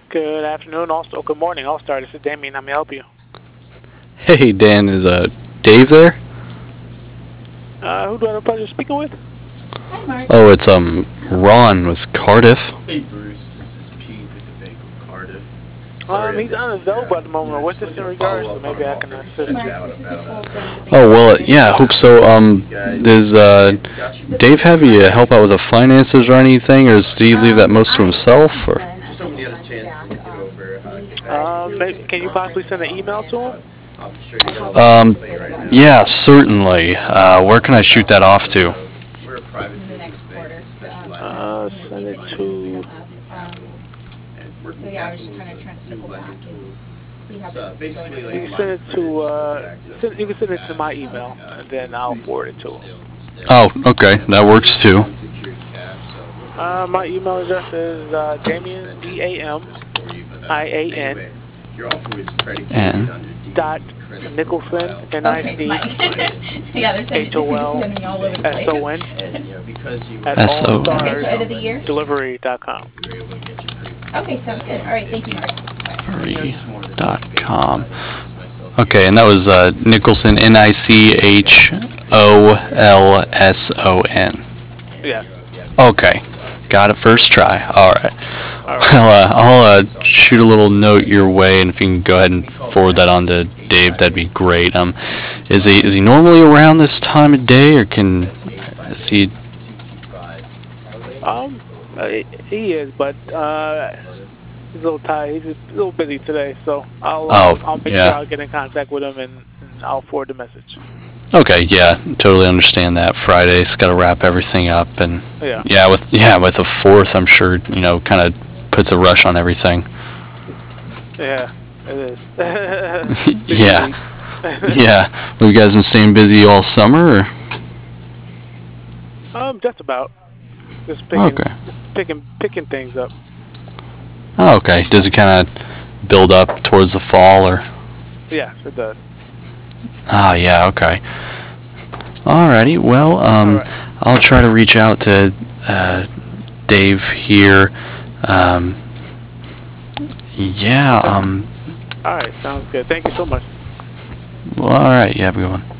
Good afternoon, also good morning, All-Star. This is Damien. How may I help you? Hey Dan, is Dave there? Who do I have the pleasure of speaking with? Hi, Mark. Oh, it's Ron with Cardiff. Hey Bruce, this is Pete with the Bank of Cardiff. Sorry, He's on his elbow at the moment. What's this in regards to? Maybe I can assist. Mark, this is a call from the bank. Oh well, yeah, I hope so. Does Dave have you help out with the finances or anything, or does he leave that most to himself? Or Just hoping you had a chance to look it over. Can you possibly send an email to him? I'm sure you guys yeah, certainly. Where can I shoot that off to? We're a private In the next quarter. specialized Send it to. So yeah, I was just kind of trying to circle back and see how this is basically going. You can send it to. You can send it to my email, and then I'll forward it to him. Oh, okay, that works too. My email address is Damien DAMIAN Your offer is predicated And under dot Nicholson Okay, Mike. Yeah, they're sending me all over the place. SON because you at S-O-N. Okay, so end of the year? allstarsdelivery.com. Okay, sounds good. All right, thank you, Mark. Free.com. Okay, and that was Nicholson, Nicholson. Yeah. Okay, got it first try. All right. All right. Well, I'll shoot a little note your way, and if you can go ahead and forward that on to Dave, that'd be great. Is he normally around this time of day, or is he? He is, but he's a little tired. He's a little busy today, so I'll make sure I'll get in contact with him and I'll forward the message. Okay, yeah, totally understand that. Friday's got to wrap everything up, and with the 4th, I'm sure kind of puts a rush on everything. Yeah, it is. Yeah, yeah. Have you guys been staying busy all summer? Or? Just about. Just picking things up. Oh, okay. Does it kind of build up towards the fall, or? Yeah, it does. Ah, yeah, okay. Alrighty, well, I'll try to reach out to Dave here. Alright, sounds good. Thank you so much. Well, alright, you have a good one.